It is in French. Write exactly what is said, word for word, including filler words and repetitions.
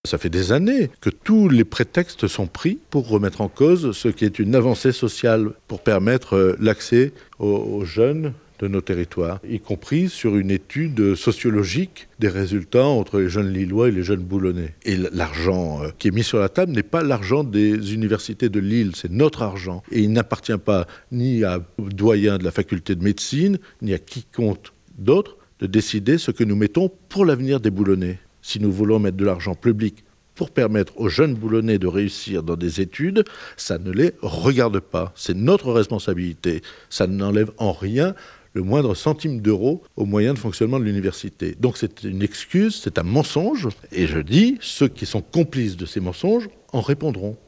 Ça fait des années que tous les prétextes sont pris pour remettre en cause ce qui est une avancée sociale, pour permettre l'accès aux, aux jeunes de nos territoires, y compris sur une étude sociologique des résultats entre les jeunes Lillois et les jeunes Boulonnais. Et l'argent qui est mis sur la table n'est pas l'argent des universités de Lille, c'est notre argent. Et il n'appartient pas ni à doyen de la faculté de médecine, ni à quiconque d'autre de décider ce que nous mettons pour l'avenir des Boulonnais. Si nous voulons mettre de l'argent public pour permettre aux jeunes Boulonnais de réussir dans des études, ça ne les regarde pas. C'est notre responsabilité. Ça n'enlève en rien le moindre centime d'euro aux moyens de fonctionnement de l'université. Donc c'est une excuse, c'est un mensonge. Et je dis, ceux qui sont complices de ces mensonges en répondront.